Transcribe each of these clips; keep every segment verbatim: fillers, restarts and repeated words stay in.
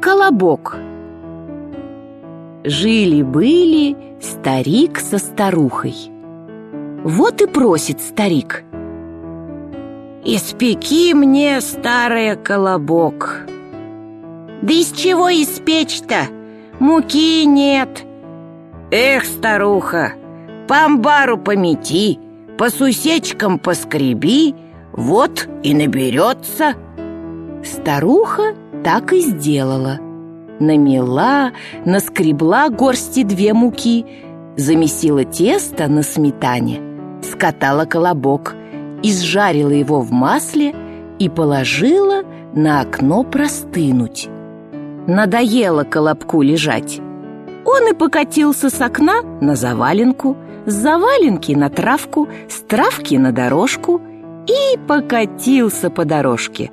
Колобок. Жили-были старик со старухой. Вот и просит старик: «Испеки мне, старая, колобок». «Да из чего испечь-то? Муки нет». «Эх, старуха, по амбару помети, по сусечкам поскреби, вот и наберется». Старуха так и сделала. Намела, наскребла горсти две муки, замесила тесто на сметане, скатала колобок, изжарила его в масле и положила на окно простынуть. Надоело колобку лежать. Он и покатился с окна на заваленку, с заваленки на травку, с травки на дорожку и покатился по дорожке.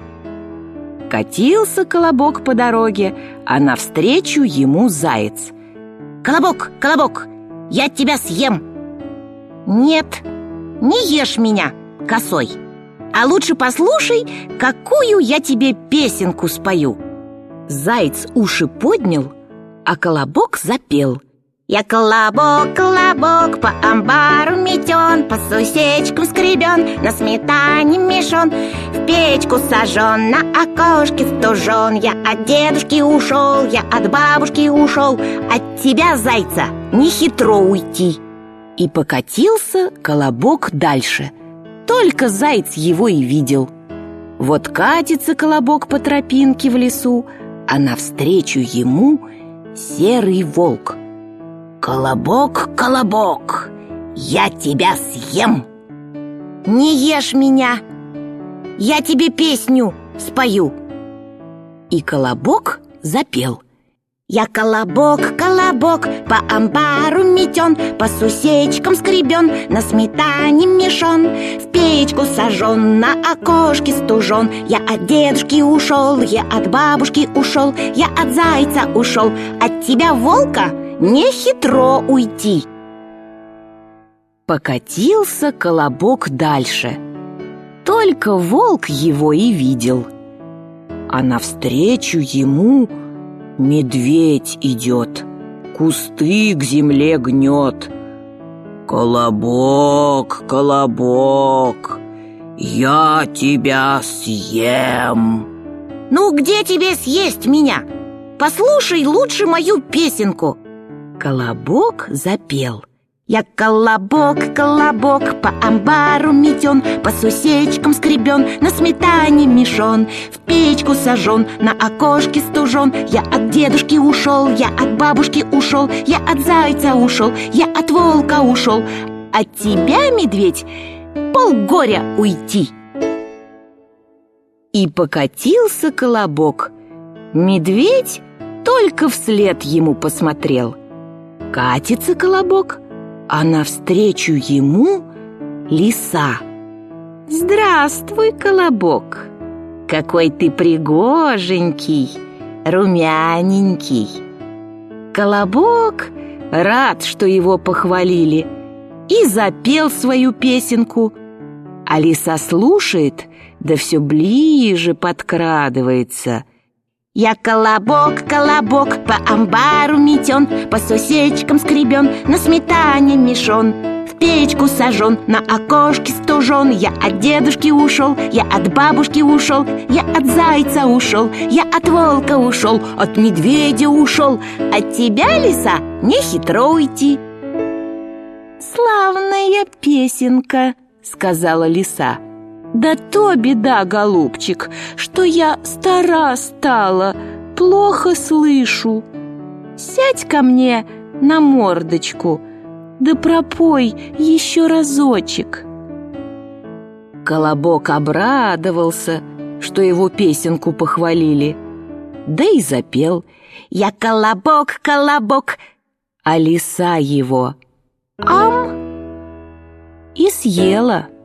Катился колобок по дороге, а навстречу ему заяц. «Колобок, колобок, я тебя съем!» «Нет, не ешь меня, косой, а лучше послушай, какую я тебе песенку спою». Заяц уши поднял, а колобок запел: «Я колобок, колобок, по амбару метен, по сусечкам скребен, на сметане мешон, в печку сожжен, на окошке стужен. Я от дедушки ушел, я от бабушки ушел, от тебя, зайца, не хитро уйти». И покатился колобок дальше. Только заяц его и видел. Вот катится колобок по тропинке в лесу, а навстречу ему серый волк. «Колобок, колобок, я тебя съем!» «Не ешь меня, я тебе песню спою». И колобок запел: «Я колобок, колобок, по амбару метен, по сусечкам скребен, на сметане мешон, в печку сожжен, на окошке стужен. Я от дедушки ушел, я от бабушки ушел, я от зайца ушел, от тебя, волка, не хитро уйти». Покатился колобок дальше. Только волк его и видел. А навстречу ему медведь идет, кусты к земле гнет. «Колобок, колобок, я тебя съем». «Ну где тебе съесть меня? Послушай лучше мою песенку». Колобок запел: «Я колобок, колобок, по амбару метен, по сусечкам скребен, на сметане мешон, в печку сожжен, на окошке стужен. Я от дедушки ушел, я от бабушки ушел, я от зайца ушел, я от волка ушел, от тебя, медведь, полгоря уйти». И покатился колобок. Медведь только вслед ему посмотрел. Катится колобок, а навстречу ему лиса. «Здравствуй, колобок, какой ты пригоженький, румяненький». Колобок рад, что его похвалили, и запел свою песенку. А лиса слушает, да все ближе подкрадывается. «Я колобок, колобок, по амбару метен, по сусечкам скребен, на сметане мешон, в печку сожжен, на окошке стужен. Я от дедушки ушел, я от бабушки ушел, я от зайца ушел, я от волка ушел, от медведя ушел, от тебя, лиса, не хитро уйти». «Славная песенка», — сказала лиса. «Да то беда, голубчик, что я стара стала, плохо слышу. Сядь ко мне на мордочку, да пропой еще разочек». Колобок обрадовался, что его песенку похвалили, да и запел: «Я колобок, колобок». А лиса его ам и съела.